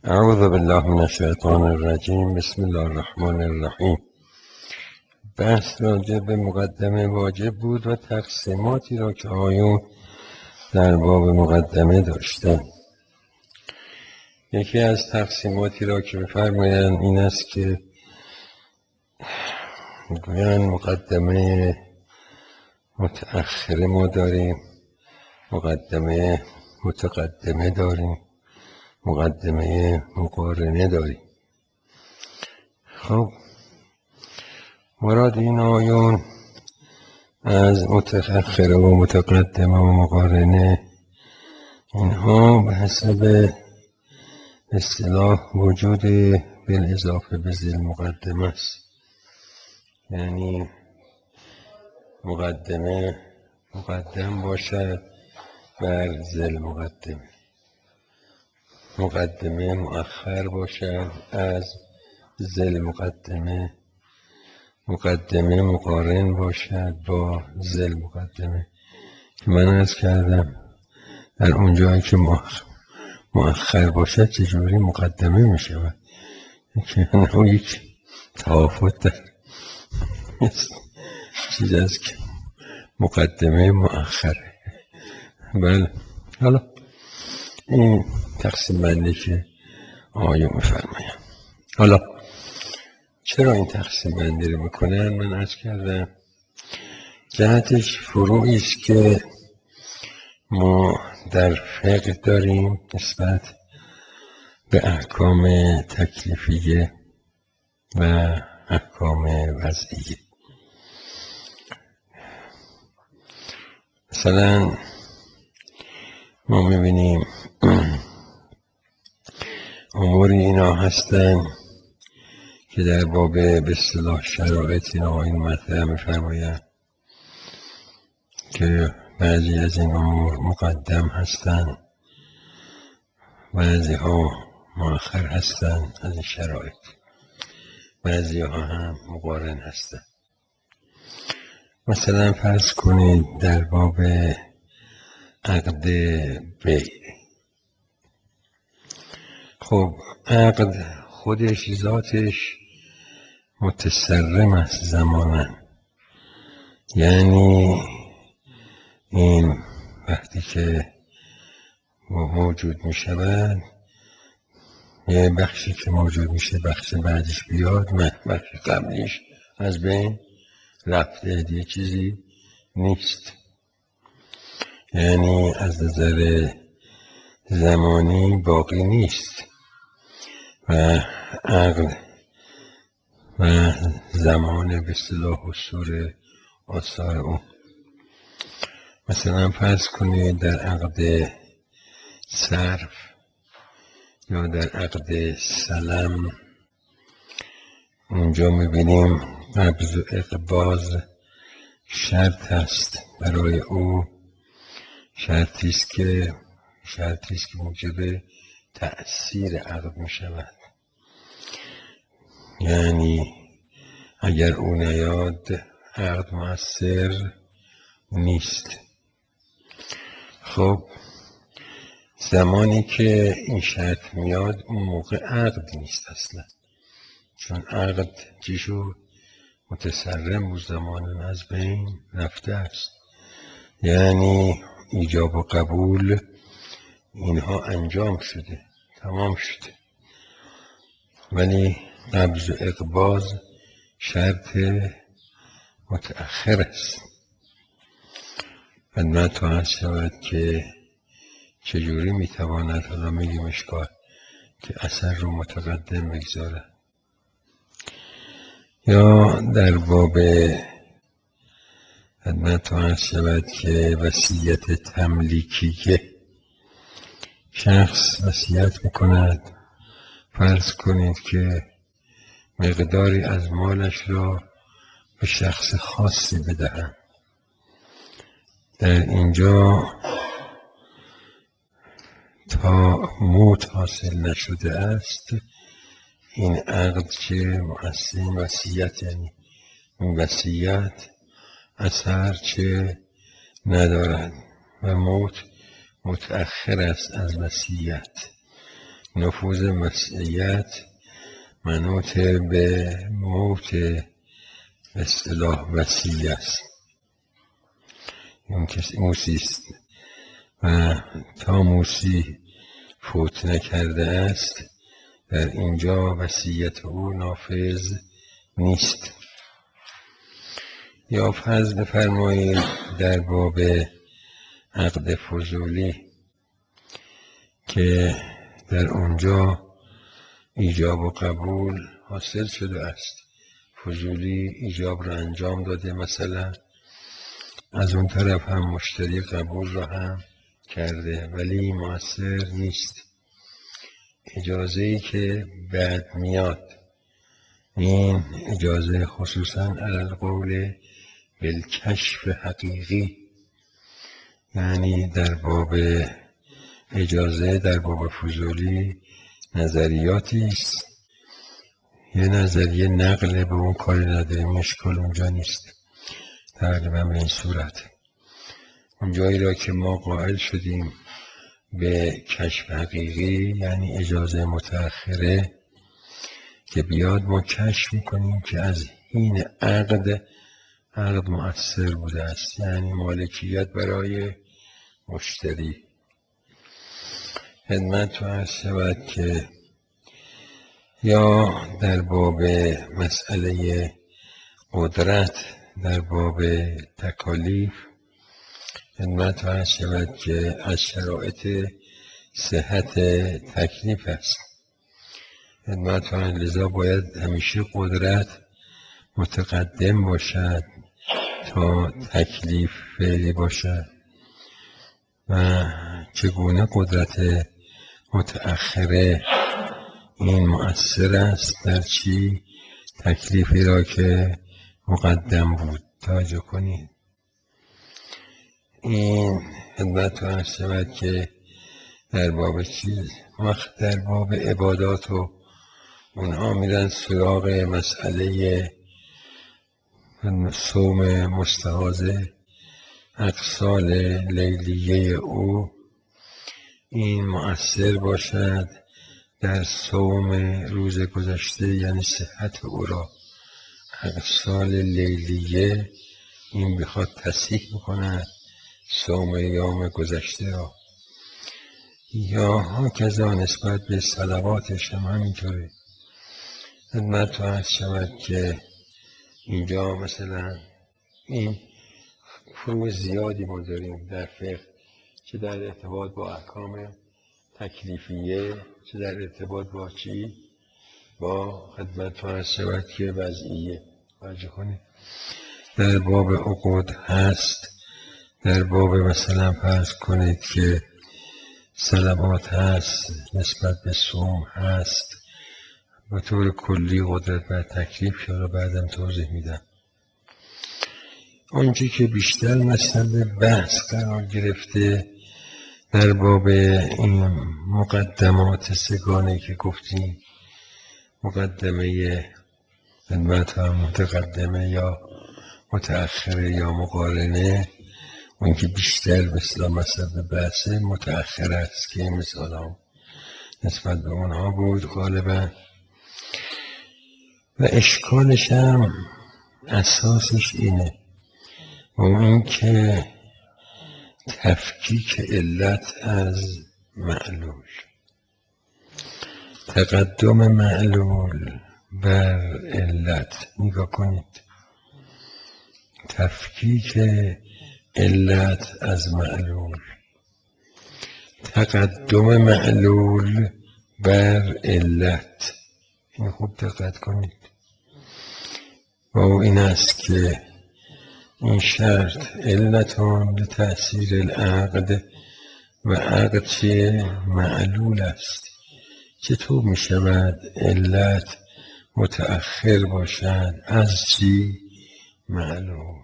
اعوذ بالله من الشیطان الرجیم. بسم الله الرحمن الرحیم. بحث راجع به مقدمه واجب بود و تقسیماتی را که آیون در باب مقدمه داشتند. یکی از تقسیماتی را که می‌فرمایند این است که میگویند مقدمه متأخره ما داریم، مقدمه متقدمه داریم، مقدمه مقارنه داریم. خب مراد این آیون از متأخره و متقدمه و مقارنه اینها به حسب اصطلاح وجود بالاضافه به ذیل مقدمه است. یعنی مقدمه مقدم باشد بر ذیل مقدمه، مقدمه مؤخر باشد از ذیل مقدمه، مقدمه مقارن باشد با ذیل مقدمه. من عرض کردم در اونجایی که مؤخر باشد چجوری مقدمه می شود که یک تفاوت در چیز است که مقدمه مؤخره. بله، حالا این تقسیم بندی که آیه می‌فرمایند. حالا چرا این تقسیم بندی رو میکنن؟ من عرض کردم جهتش فروعی است که ما در فقه داریم نسبت به احکام تکلیفیه و احکام وضعیه. مثلا ما میبینیم اموری اینا هستن که در باب به اصطلاح شرایط اینا این مطلب میفرمایند که بعضی از این امور مقدم هستن، بعضی ها مؤخر هستن از این شرایط، بعضی ها هم مقارن هستن. مثلا فرض کنید در باب عقد بیع. خب عقد خودش ذاتش متسرم است زمانا، یعنی این وقتی که موجود می شود یه بخشی که موجود میشه بخش بعدش بیاد، بخش قبلیش از بین رفته، دیگه چیزی نیست. یعنی از نظر زمانی باقی نیست و عقل و زمان به اصطلاح حصول آثار اون. مثلا فرض کنید در عقد صرف یا در عقد سلم اونجا میبینیم قبض و اقباض شرط هست برای او، شرطی است که موجب تأثیر عقد می شود. یعنی اگر او نیاد عقد مؤثر نیست. خب زمانی که این شرط میاد اون موقع عقد نیست اصلا، چون عقد چی شد؟ متسرم و زمان از بین رفته است. یعنی ایجاب و قبول اینها انجام شده، تمام شده، ولی قبض و اقباض شرط متأخر است. خدمت عرض شود که چجوری میتواند، حالا میگیم اشکال، که اثر رو متقدم بگذاره. یا در باب خدمت عرض شود که وصیت تملیکیه، شخص وصیت میکند، فرض کنید که مقداری از مالش را به شخص خاصی بدهم. در اینجا تا موت حاصل نشده است این عقد که مؤثر وصیت، یعنی این وصیت اثر چه ندارد و موت متأخر است از وصیت. نفوذ مسیحیت منوط به موت اصطلاح وصی است. اون کسی موسی است و تا موسی فوت نکرده است در اینجا وصیت او نافذ نیست. یا فرض بفرمایید در باب عقد فضولی که در اونجا ایجاب و قبول حاصل شده است، فضولی ایجاب را انجام داده، مثلا از اون طرف هم مشتری قبول را هم کرده، ولی مؤثر نیست. اجازه‌ای که بعد میاد، این اجازه خصوصا علی القول بالکشف حقیقی، یعنی در باب اجازه در باب فضولی نظریاتی است، یه نظریه نقل به اون کاری نداریم، اشکال اونجا نیست. تقریبا به این صورت اونجایی را که ما قائل شدیم به کشف حقیقی یعنی اجازه متأخره که بیاد، ما کشف میکنیم که از حین عقد مؤثر بوده است، یعنی مالکیت برای مشتری. خدمت رو عرض شود که یا در باب مسئله قدرت در باب تکالیف، خدمت رو عرض شود که از شرایط صحت تکلیف است. خدمت رو لذا باید همیشه قدرت متقدم باشد تا تکلیف فعلی باشد. و چگونه قدرت متأخره این مؤثر است در چی؟ تکلیفی را که مقدم بود. توجه کنید این خدمت رو عرض شود که در باب چیز وقت در باب عبادات و اونها میرن سراغ مسئله صوم مستحاضه، اقسال لیلیه او این مؤثر باشد در صوم روز گذشته، یعنی صحت او را. اقسال لیلیه این بخواد تصحیح بکند صوم یوم گذشته را. یا هاکذا نسبت به صلواتش هم همینطوره. خدمت رو عرض شود که اینجا مثلا این فروع زیادی ما داریم در فقه، چه در ارتباط با احکام تکلیفیه، چه در ارتباط با چی؟ با خدمت رو عرض شود که وضعیه. توجه کنید در باب عقود هست، در باب مثلا فرض کنید که صلوات هست، نسبت به صوم هست، به طور کلی قدرت بر تکلیف را بعدم توضیح میدم. آنچه که بیشتر مسئله بحث قرار گرفته در باب این مقدمات سگانه که گفتیم، مقدمه خدمت هم متقدمه یا متأخره یا مقارنه، اون که بیشتر به اصطلاح مصب بحثه متأخره است که این مثال ها نسبت به اونها بود غالبا. و اشکالش هم اساسش اینه، و این که تفکیک علت از معلول، تقدم معلول بر علت. نگاه کنید، تفکیک علت از معلول، تقدم معلول بر علت. این خوب دقت کنید. و این است که این شرط علتان لتأثیر العقد، و عقد چه؟ معلول است. چطور می شود علت متأخر باشد از چی؟ معلول.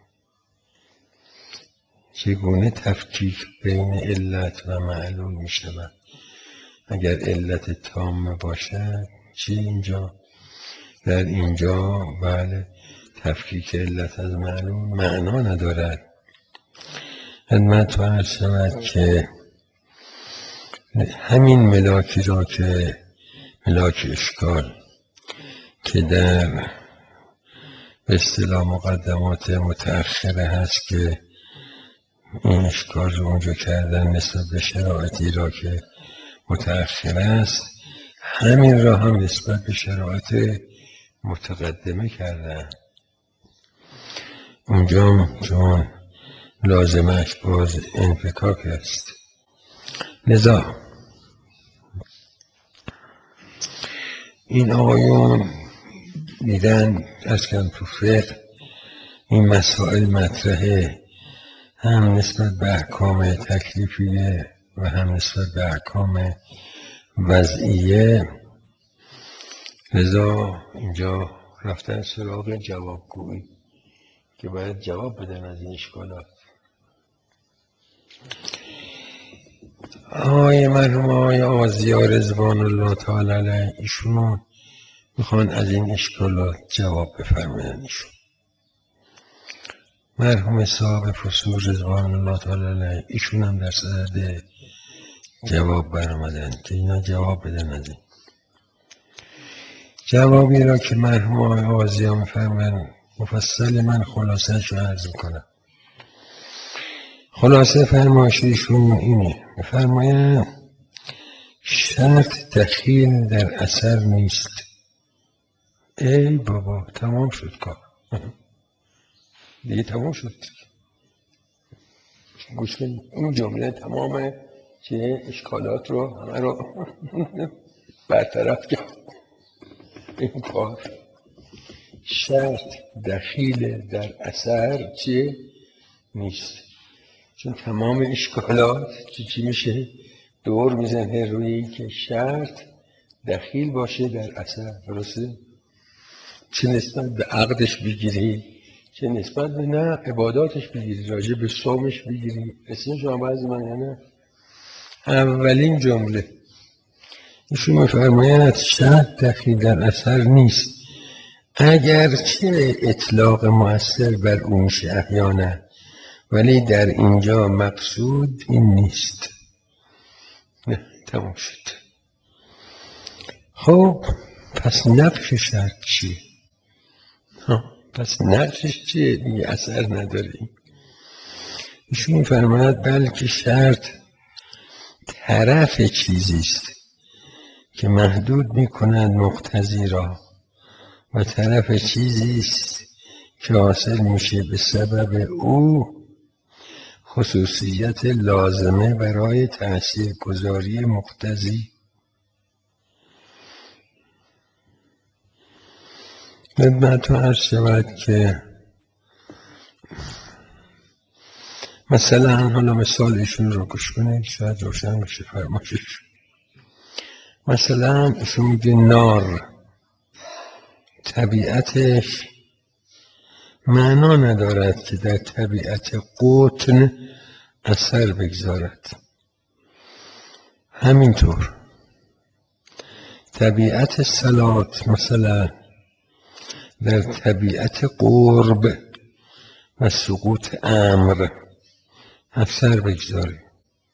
چگونه تفکیک بین علت و معلول می شود؟ اگر علت تام باشد چی اینجا؟ در اینجا بله تفکیک علت از معلول معنا ندارد. خدمت رو عرض شود که همین ملاکی را که ملاک اشکال که در به اصطلاح مقدمات متأخره هست که این اشکال رو اونجا کردن نسبت به شرایطی را که متأخره است، همین را هم نسبت به شرایط متقدمه کردن. اونجا چون لازمش باز انفکاک است. لذا این آقایون دیدن از کم تو فقه این مسائل مطرحه، هم نسبت به احکام تکلیفیه و هم نسبت به احکام وضعیه. لذا اینجا رفتن سراغ جوابگویی که باید جواب بدن از این اشکالات. آقای مرحوم آقای آذی‌ها رضوان الله تعالی علیه ایشون میخوان از این اشکالات جواب بفرمایند. ایشون مرحوم صاحب فصول رضوان الله تعالی علیه ایشون هم در صدد جواب برآمدن که اینا جواب بدن از این جوابی را که مرحوم آقای آذی‌ها میفرمایند. مفصل من خلاصه‌اش رو عرض میکنم. خلاصه فرمایش ایشون اینه، میفرمایند شرط دخیل در اثر نیست. ای بابا تمام شد کار دیگه، تمام شد. گوش کنید این جمله تمام چه اشکالات رو همه رو برطرف کرد. این کار شرط دخیل در اثر چیه؟ نیست. چون تمام اشکالات چی میشه؟ دور میزنه روی این که شرط دخیل باشه در اثر. درسته؟ چه نسبت به عقدش بگیری، چه نسبت به نه عباداتش بگیری، راجع به صومش بگیری. اسمش هم بعضی من نه. اولین جمله ایشون میفرماید شرط دخیل در اثر نیست، اگرچه اطلاق مؤثر بر اون میشه احیانا، ولی در اینجا مقصود این نیست. نه تمام شد. خب پس نقش شرط چیه؟ پس نقشش چیه؟ دیگه اثر نداره. ایشون میفرماید بلکه شرط طرف چیزیست که محدود میکند مقتضی را و طرف چیزیست که حاصل میشه به سبب او خصوصیت لازمه برای تأثیر گذاری مقتضی. خدمت عرض شود که مثلا حالا مثال ایشون رو گوش کنید شاید روشن بشه فرمایشش. مثلا ایشون میگه نار طبیعتش معنا ندارد که در طبیعت قطن اثر بگذارد. همینطور طبیعت صلات مثلا در طبیعت قرب و سقوط امر اثر بگذاره.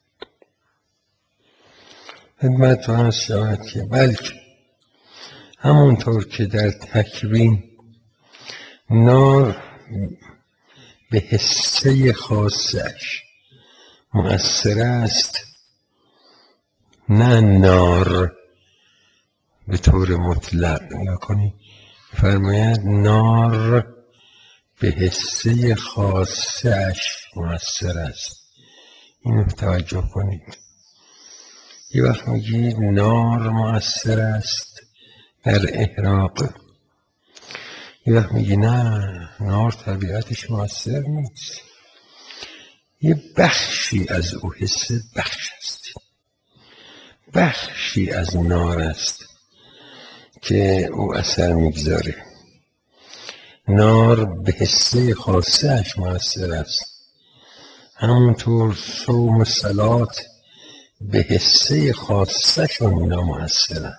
خدمت عرض شود که بلکه همونطور که در تکوین نار به حسه خاصش مؤثر است، نه نار به طور مطلق. یا کنی فرماید نار به حسه خاصش مؤثر است. اینو توجه کنید. یه وقت میگی نار مؤثر است در احراق، یه وقت میگی نه نار طبیعتش مؤثر نیست، یه بخشی از او حسه بخش است، بخشی از نار است که او اثر میگذاره. نار به حسه خاصش مؤثر است. همونطور صوم و صلات به حسه خاصه شون اینا مؤثرن.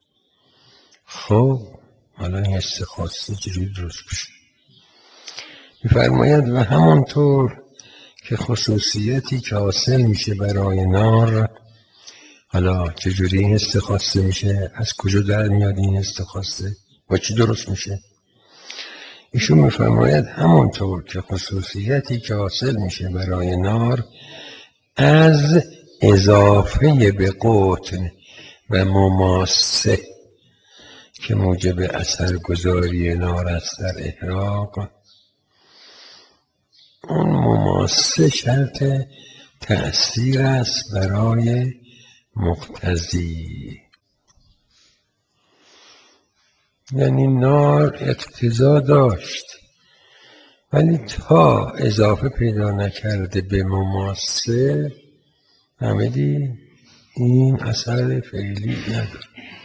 خب حالا این حسه خاصه چجوری درست بشه؟ میفرماید و همونطور که خصوصیتی که حاصل میشه برای نار حالا چجوری این حس خواسته میشه؟ از کجا در میاد این حس خواسته؟ با چی درست میشه؟ ایشون میفرماید همونطور که خصوصیتی که حاصل میشه برای نار از اضافه به قطن و مماسه که موجب اثرگذاری نار است در احراق، اون مماسه شرط تأثیر است برای مقتضی. یعنی نار اقتضا داشت ولی تا اضافه پیدا نکرده به مماسه، فهمیدی؟ این اثر فعلی نداره.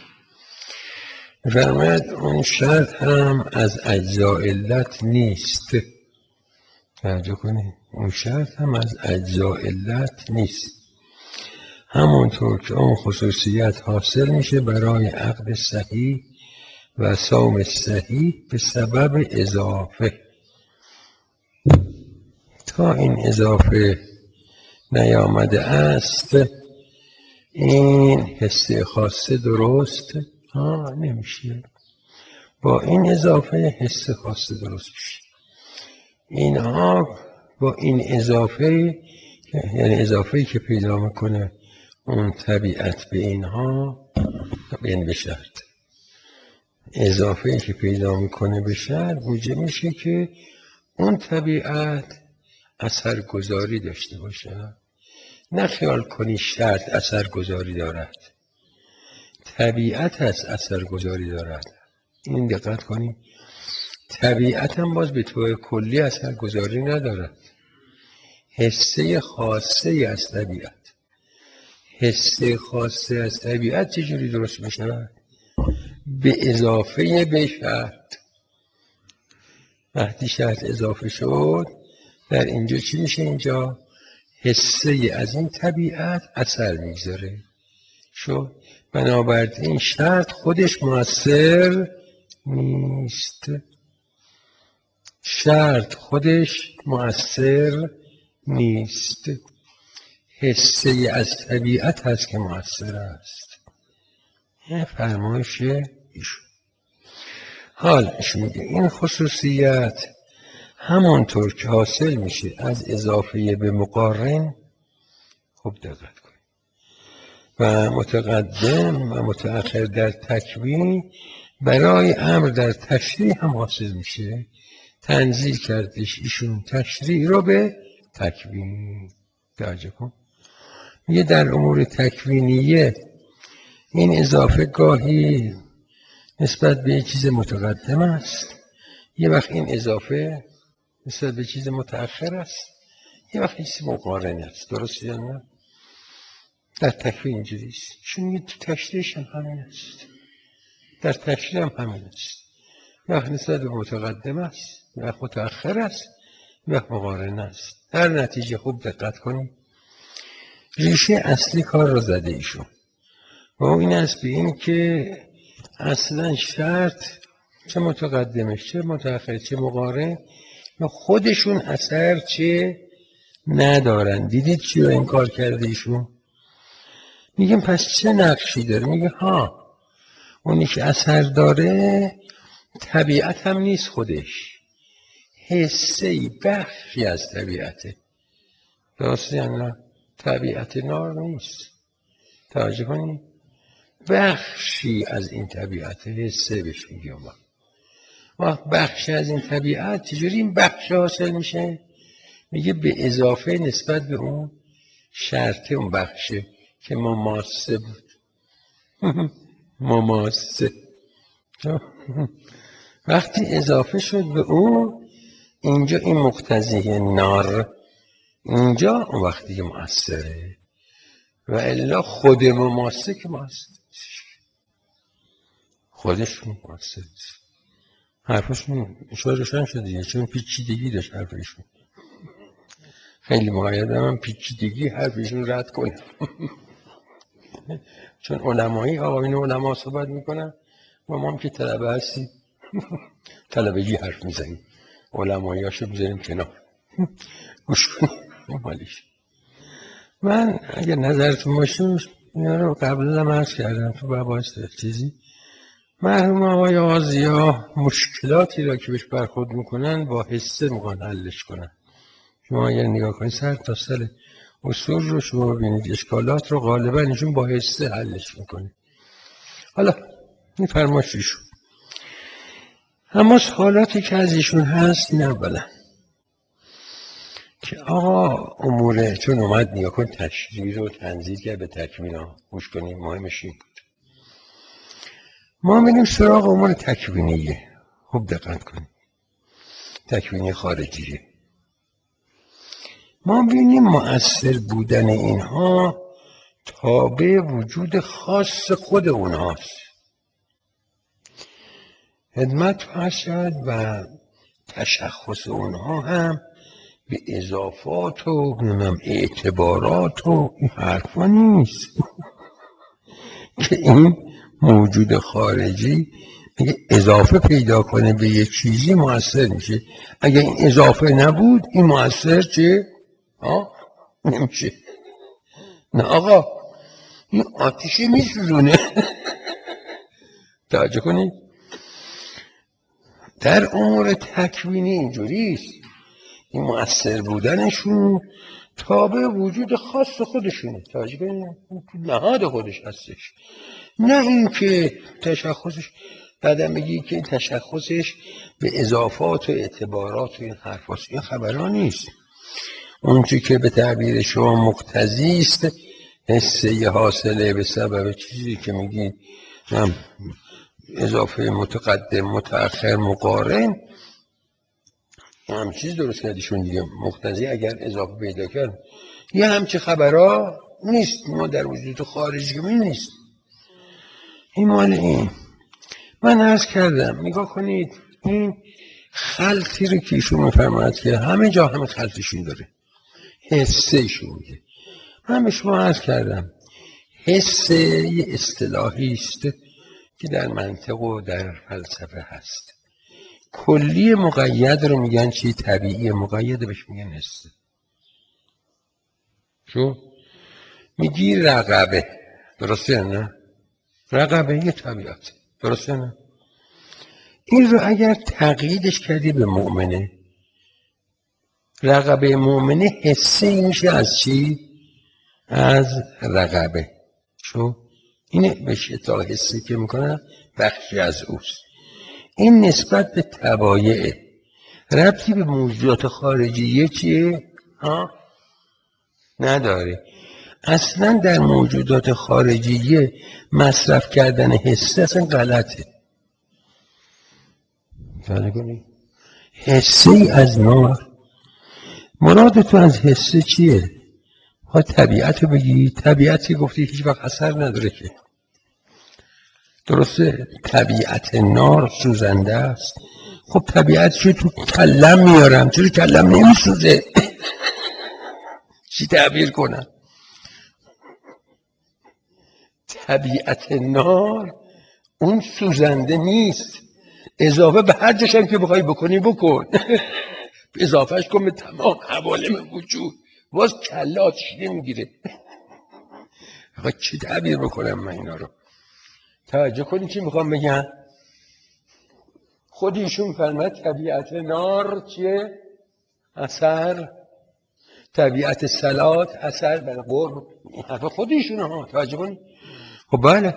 فرماید اون شرط هم از اجزاء علت نیست. توجه کنید، اون شرط هم از اجزاء علت نیست. همونطور که اون خصوصیت حاصل میشه برای عقد صحیح و صوم صحیح به سبب اضافه. تا این اضافه نیامده است این حس خاصه درست نمیشه. با این اضافه حس خاصه درست میشه. اینها با این اضافه، یعنی اضافه‌ای که پیدا میکنه اون طبیعت به اینها، به شرط اضافه‌ای که پیدا میکنه به شرط موجب میشه که اون طبیعت اثرگذاری داشته باشه. نه خیال کنی شرط اثرگذاری دارد، طبیعت هست اثرگذاری دارد. این دقت کنی، طبیعت هم باز به طور کلی اثرگذاری ندارد. حسه خاصه از طبیعت، حسه خاصه از طبیعت چجوری درست می شود؟ به اضافه به شرط. وقتی شرط اضافه شد در اینجا چی میشه؟ اینجا حسه از این طبیعت اثر میگذاره. شد بنابراین شرط خودش مؤثر نیست. شرط خودش مؤثر نیست. حسه از طبیعت هست که مؤثر است. این فرمایش ایشون. حال ایشون میگه این خصوصیت همانطور که حاصل میشه از اضافه به مقارن، خوب دقت کنید، و متقدم و متأخر در تکوین برای امر در تشریع هم حاصل میشه. تنزیل کردش ایشون تشریع رو به تکوین. توجه کن، میگه در امور تکوینیه این اضافه گاهی نسبت به یک چیز متقدم است، یه وقت این اضافه نسبت به چیز متأخر است، یه وقت چیز مقارن است. درسته یا نه؟ در تکوین اینجوری است. چون میگه تو تشریعش هم همین است، در تشریع هم همین است. یه وقت نسبت به متقدم است، یه وقت متأخر است، یه وقت مقارن است. در نتیجه خوب دقت کنید، ریشه اصلی کار را زده ایشون و این است به این که اصلا شرط چه متقدمش چه متأخر چه مقارن خودشون اثر چه ندارن. دیدید چی رو این کار کرده ایشون؟ میگیم پس چه نقشی داره؟ میگه ها، اونی که اثر داره طبیعت هم نیست، خودش حسه‌ای بخشی از طبیعته. درسته یا نه؟ طبیعت نار نیست. توجه کنید، بخشی از این طبیعت حسه بهش میگم. وقت بخشی از این طبیعت چجوری این بخش حاصل میشه؟ میگه به اضافه نسبت به اون شرطه اون بخشه که مماسه بود. مماسه وقتی اضافه شد به اون، اینجا این مقتضی نار اینجا اون وقتی که مؤثره، و الا خود مماسه که مؤثر خودش مؤثر نیست. حرفشون روشن شد دیگه، چون پیچیدگی داشت حرفشون. خیلی مقیدم هم پیچیدگی حرفشون رد کنم. چون علمایی آقایون علما صحبت میکنن و ما هم که طلبه هستیم طلبگی حرف میزنیم، علمایی هاشو بذاریم کنار. گوش کنیم مالیش. من اگر نظرتون باشه اینا رو قبلا هم عرض کردم تو مباحث چیزی. مرحوم آقای آغازیا مشکلاتی را که بهش برخورد میکنن با حسه میخوان حلش کنن. شما اگر نگاه کنید سر تا سر اصول رو شما ببینید اشکالات رو غالبا ایشون با حسه حلش میکنه. حالا این فرمایششون، اما سوالاتی که از ایشون هست این اولا که آقا اموره چون اومد نگاه کن تشریح رو تنزیل کرد به تکمیل ها گوش کنیم مهمش این بود. ما میریم سراغ امور تکوینیه. خوب دقت کنیم تکوینی خارجیه. ما بینیم مؤثر بودن اینها تابع وجود خاص خود اونهاست. خدمت باشد و تشخص اونها هم به اضافات و اعتبارات و این حرفا نیست که این موجود خارجی اگه اضافه پیدا کنه به یک چیزی مؤثر میشه. اگه این اضافه نبود این مؤثر چه؟ نمیشه. نه آقا این آتیشه میسوزونه. توجه کنید در امور تکوینی اینجوریست. این مؤثر بودنشون تابع وجود خاص خودشونه. توجه کنید تو نهاد خودش هستش، نه اینکه تشخصش بعدم بگی که تشخصش به اضافات و اعتبارات و این حرفاست. این خبرها نیست. اون چی که به تعبیر شما مقتضی است حسه حاصله به سبب چیزی که میگی اضافه متقدم متأخر مقارن، هم چیز درست کردیشون دیگه. مقتضی اگر اضافه پیدا کرد یه همچه خبرها نیست. ما در وجود خارجی می نیست. این مال این من عرض کردم. نگاه کنید این خلطی رو که ایشون میفرماید که همه جا همه خلطشون داره. حسه ایشون میگه. من به شما عرض کردم حسه یه اصطلاحی است که در منطق و در فلسفه هست. کلی مقید رو میگن چی؟ طبیعی. مقید بهش میگن حسه. شو میگی رقبه، درسته نه؟ رقبه یه طبیعت، درسته نه؟ این رو اگر تقییدش کردی به مؤمنه، رقبه مؤمنه حسه میشه از چی؟ از رقبه. شو اینه بهش اطلاق حسی که میکنن بخشی از اوست. این نسبت به تبایعه، ربطی به موجودات خارجیه چیه؟ نداره. اصلا در موجودات خارجیه مصرف کردن حسی اصلا غلطه. حسی از نار، مراد تو از حسی چیه؟ ها طبیعت رو بگی. طبیعتی گفتی هیچ وقت اثر نداره که، درسته؟ طبیعت نار سوزنده است. خب طبیعت چه تو کلم میارم، چرا کلم نمیسوزه؟ چی تعبیر کنم؟ طبیعت نار اون سوزنده نیست. اضافه به هر جاشم که بخوای بکنی بکن. اضافهش کن به تمام عوالم وجود، باز کله آتش نمیگیره. آقا چی تعبیر بکنم من اینا رو؟ توجه کنی چی میخوام بگم. خود ایشون فرمد طبیعت نار چیه؟ اثر. طبیعت صلات اثر بر قرب. این حرف خود ایشونه ها. توجه کنی. خب بله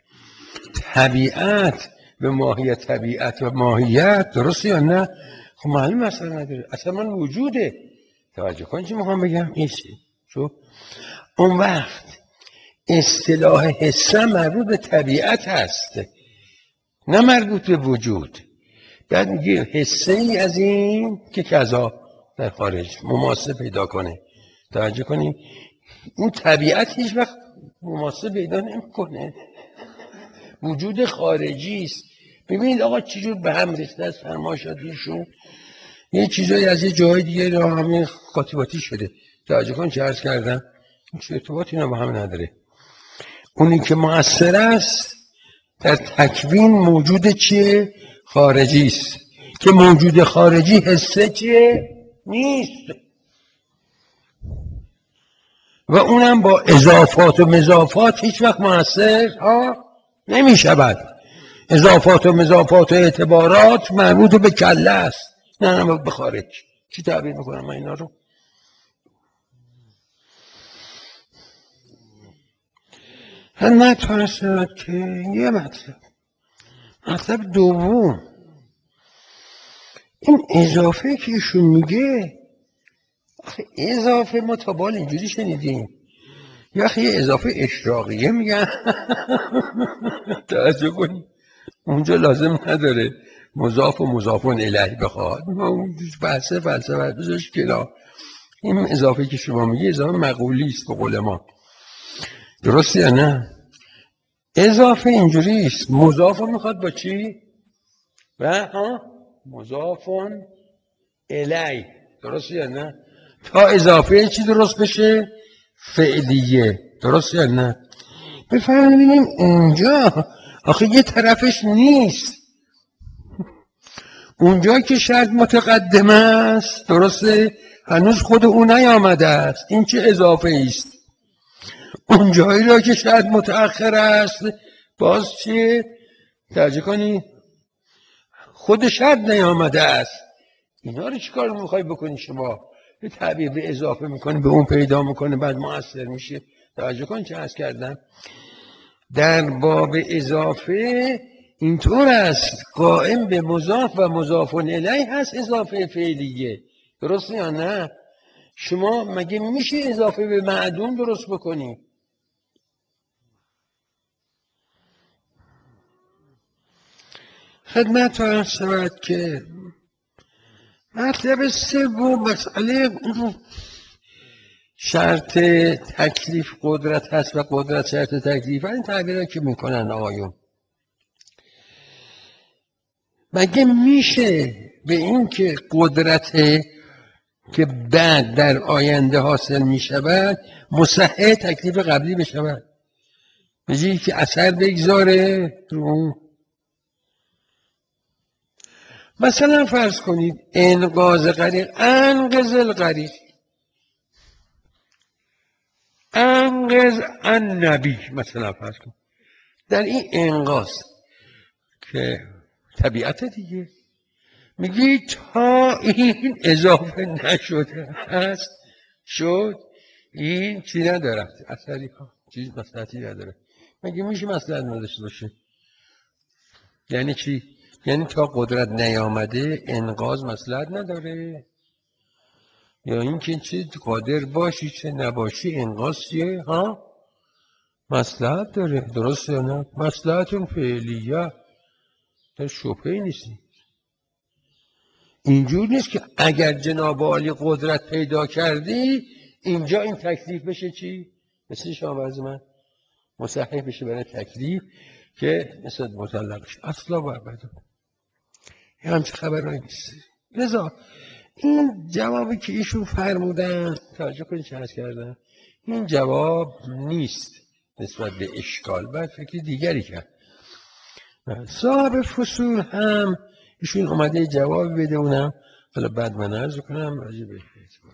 طبیعت به ماهیت، طبیعت و ماهیت درسته یا نه؟ خب معلوم اثر نداره، اصلا من وجوده. توجه کنی چی میخوام بگم. ایشی شو اون وقت اصطلاح حسه مربوط به طبیعت هست نه مربوط به وجود. بعد میگه حسه ای از این که کذا در خارج مماسه پیدا کنه. توجه کنی اون طبیعت هیچ وقت مماسه پیدا نمیکنه. وجود خارجی است. ببینید آقا چجور به هم ریخته است فرمایشاتشون. یه چیزایی از یه جای دیگه را همین قاطی شده. توجه کن چه عرض کردم چه ارتباطی اینا با هم نداره. اونی که مؤثر است در تکوین موجود چیه؟ خارجی است که موجود خارجی حسه چیه؟ نیست. و اونم با اضافات و مضافات هیچ وقت مؤثر نمی شود. اضافات و مضافات و اعتبارات مربوط به کله است، نه به خارج. چی تعبیر میکنم من اینا رو؟ خدمت هست که یه مطلب دوم، این اضافه که ایشون میگه، اضافه ما تا بال اینجوری شنیدیم، یه اضافه اشراقیه میگن توجه کنید، اونجا لازم نداره مضاف و مضافون الیه بخواد، بحث فلسفه بذارش کنار. این اضافه که شما میگی اضافه مقولی است به قول ما، درسته یا نه؟ اضافه اینجوری است، مضاف میخواد با چی؟ و مضافون الی، درسته یا نه؟ تا اضافه چی درست بشه؟ فعلیه، درسته یا نه؟ بفرمایید اونجا آخه یه طرفش نیست، اونجا که شرط متقدم است، درسته، هنوز خود اون نیامده است، این چه اضافه است. اونجایی را که شرط متأخر است باز چیه؟ توجه کنی خود شرط نیامده است. اینا رو چیکار میخوای بکنی شما؟ به تعبیر به اضافه میکنی، به اون پیدا میکنه، بعد مؤثر میشه. توجه کن چه عرض کردم در باب اضافه اینطور است، قائم به مضاف و مضاف الیه هست اضافه فعلیه، درسته یا نه؟ شما مگه میشه اضافه به معدوم درست بکنی؟ خدمت عرض شود که مطلب سوم مسئله شرط تکلیف قدرت هست و قدرت شرط تکلیف. این تعبیرها که میکنن آقایون، مگه میشه به این که قدرت که بعد در آینده حاصل میشود مصحح تکلیف قبلی بشود؟ بجایی که اثر بگذاره رو. مثلا فرض کنید انقاذ غریق، انقذ الغریق، انقذ النبی، مثلا فرض کنید در این انقاذ که طبیعت دیگه، میگی تا این اضافه نشده هست شد، این چی نداره، اثری چیز مصلحتی نداره. مگه میشه مصلحت نداشته باشه؟ یعنی چی؟ یعنی تا قدرت نیامده انقاذ مصلحت نداره؟ یا اینکه چه قادر باشی چه نباشی انقاذ چیه؟ مصلحت داره، درسته یا نه؟ مصلحت فعلیه، در شبهه‌ای نیستی. اینجور نیست که اگر جناب عالی قدرت پیدا کردی اینجا این تکلیف بشه چی؟ مثل شاورز من مصحح بشه برای تکلیف که مثل مطلق بشه، اصلا و ابدا یه همچه خبرهایی نیست. لذا این جوابی که ایشون فرمودن، توجه کنید چه عرض کردن، این جواب نیست نسبت به اشکال، باید فکر دیگری کرد. صاحب فصول هم ایشون اومده جواب بده، اونم حالا بعد من عرض کنم راجع به